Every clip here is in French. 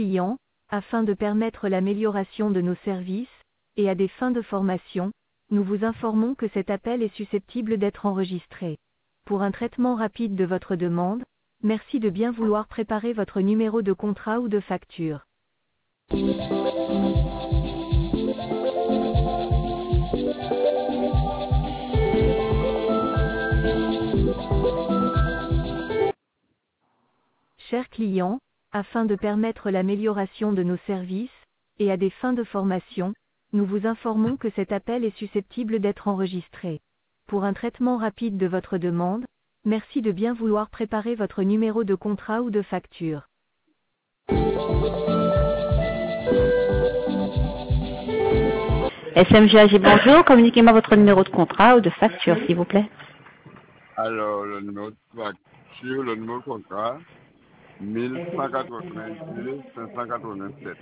client, afin de permettre l'amélioration de nos services, et à des fins de formation, nous vous informons que cet appel est susceptible d'être enregistré. Pour un traitement rapide de votre demande, merci de bien vouloir préparer votre numéro de contrat ou de facture. Chers clients, afin de permettre l'amélioration de nos services, et à des fins de formation, nous vous informons que cet appel est susceptible d'être enregistré. Pour un traitement rapide de votre demande, merci de bien vouloir préparer votre numéro de contrat ou de facture. SMGAG, bonjour. Communiquez-moi votre numéro de contrat ou de facture, s'il vous plaît. Alors, le numéro de facture, le numéro de contrat, 1182 587.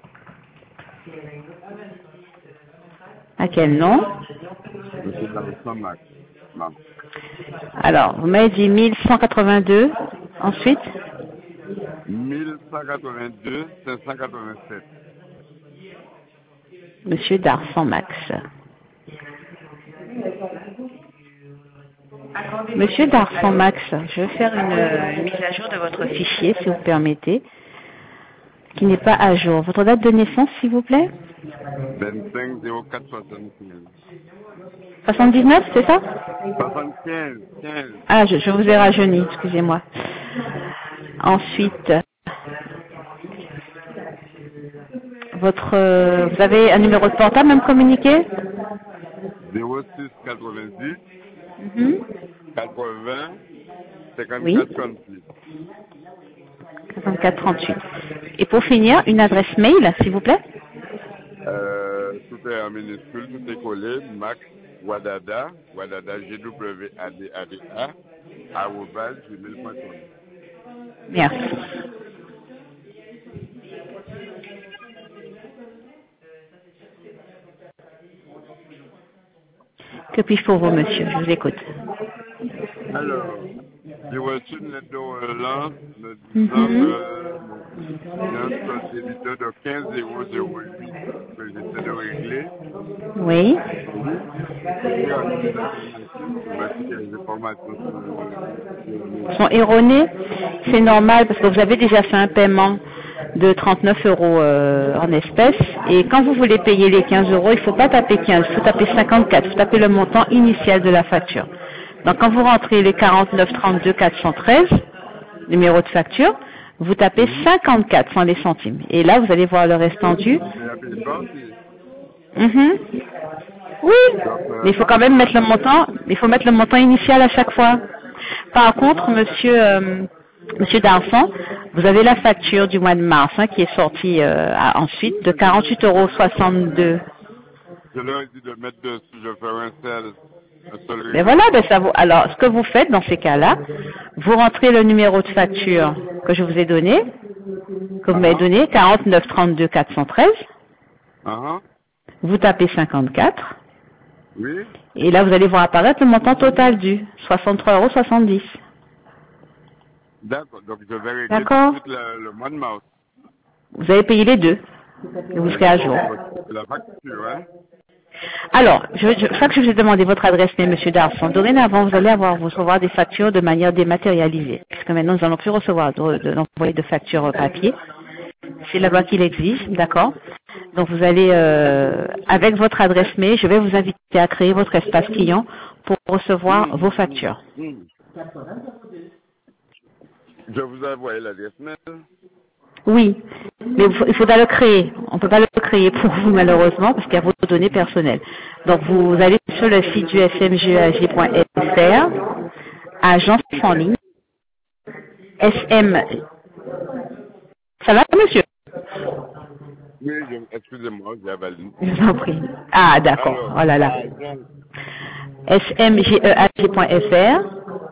À quel nom? Monsieur Darson Max. Non. Alors, vous m'avez dit 1182. Ensuite? 1182 587. Monsieur Darson Max. Monsieur Darson Max, je vais faire une mise à jour de votre fichier, si vous permettez, qui n'est pas à jour. Votre date de naissance, s'il vous plaît? 25 04 75. 79, c'est ça? 75. 15. Ah, je vous ai rajeuni, excusez-moi. Ensuite, vous avez un numéro de portable à me communiquer? 06 90 80 54 Oui. 36. 54 38. Et pour finir, une adresse mail, s'il vous plaît? Tout est en minuscule, tout est collé. Max Wadada, GWADADA, @gmail.com. Merci. Que puis-je pour vous, monsieur? Je vous écoute. Alors, j'ai reçu une lettre de relance me disant que j'ai un solde débiteur de 15,008 que j'essaie de régler. Oui. J'ai reçu des informations Sont erronés, c'est normal parce que vous avez déjà fait un paiement de 39 euros en espèces et quand vous voulez payer les 15 euros, il ne faut pas taper 15, il faut taper 54, il faut taper le montant initial de la facture. Donc quand vous rentrez les 49 32 413, numéro de facture, vous tapez 54 sans les centimes et là vous allez voir le restant dû. Oui, mais il faut quand même mettre le montant, il faut mettre le montant initial à chaque fois. Par contre, monsieur Darson, vous avez la facture du mois de mars qui est sortie ensuite de 48,62 euros. Je leur ai dit de mettre dessus, je ferai un seul Mais voilà, alors ce que vous faites dans ces cas-là, vous rentrez le numéro de facture que je vous ai donné, que vous m'avez donné, 49 32 413, vous tapez 54, oui. Et là vous allez voir apparaître le montant total dû, 63,70 €. D'accord, donc je vais régler D'accord. tout le mois de mars. Vous avez payé les deux, et vous serez à jour. La facture, hein. Alors, chaque fois que je vous ai demandé votre adresse mail, monsieur Darson, dorénavant, vous allez recevoir des factures de manière dématérialisée. Puisque maintenant, nous n'allons plus recevoir d'envoyer de factures papier. C'est la loi qui l'exige, d'accord? Donc, vous allez, avec votre adresse mail, je vais vous inviter à créer votre espace client pour recevoir vos factures. Je vous ai envoyé l'adresse mail. Oui, mais il faudra le créer. On ne peut pas le créer pour vous malheureusement parce qu'il y a vos données personnelles. Donc vous allez sur le site du smgag.fr, agence en ligne, SM. Ça va, monsieur? Oui, excusez-moi, j'ai avalé. Je vous en prie. Ah, d'accord. Oh là là. smgag.fr.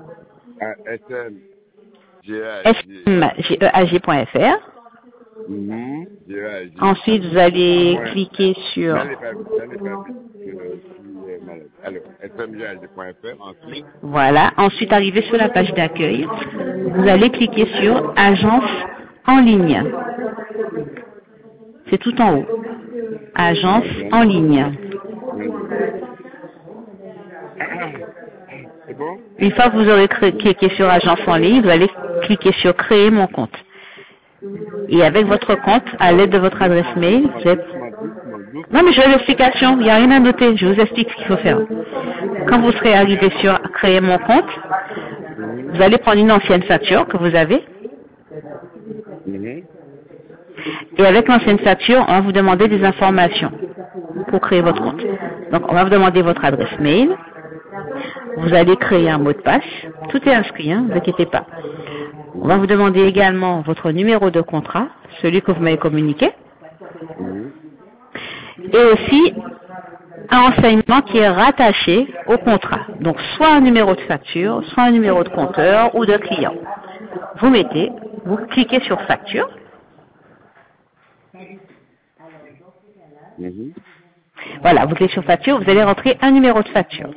smgag.fr. Ensuite, vous allez cliquer sur... Voilà. Ensuite, arriver sur la page d'accueil. Vous allez cliquer sur Agence en ligne. C'est tout en haut. Agence en ligne. C'est bon? Une fois que vous aurez cliqué sur agence en ligne, vous allez cliquer sur créer mon compte. Et avec votre compte, à l'aide de votre adresse mail, vous êtes... Non, mais je veux l'explication. Il n'y a rien à noter. Je vous explique ce qu'il faut faire. Quand vous serez arrivé sur créer mon compte, vous allez prendre une ancienne facture que vous avez. Et avec l'ancienne facture, on va vous demander des informations pour créer votre compte. Donc, on va vous demander votre adresse mail. Vous allez créer un mot de passe. Tout est inscrit, hein, ne vous inquiétez pas. On va vous demander également votre numéro de contrat, celui que vous m'avez communiqué. Et aussi un renseignement qui est rattaché au contrat. Donc, soit un numéro de facture, soit un numéro de compteur ou de client. Vous mettez, vous cliquez sur facture. Voilà, vous cliquez sur facture, vous allez rentrer un numéro de facture.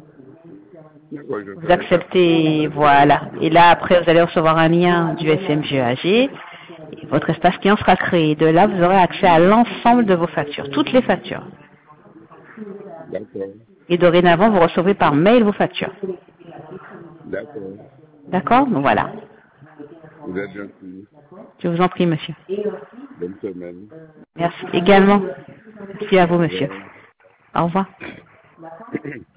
Vous acceptez, voilà. Et là, après, vous allez recevoir un lien du SMGAG. Et votre espace client sera créé. De là, vous aurez accès à l'ensemble de vos factures, toutes les factures. D'accord. Et dorénavant, vous recevrez par mail vos factures. D'accord. D'accord? Donc voilà. Vous êtes gentil. Je vous en prie, monsieur. Bonne semaine. Merci également. Merci à vous, monsieur. Au revoir.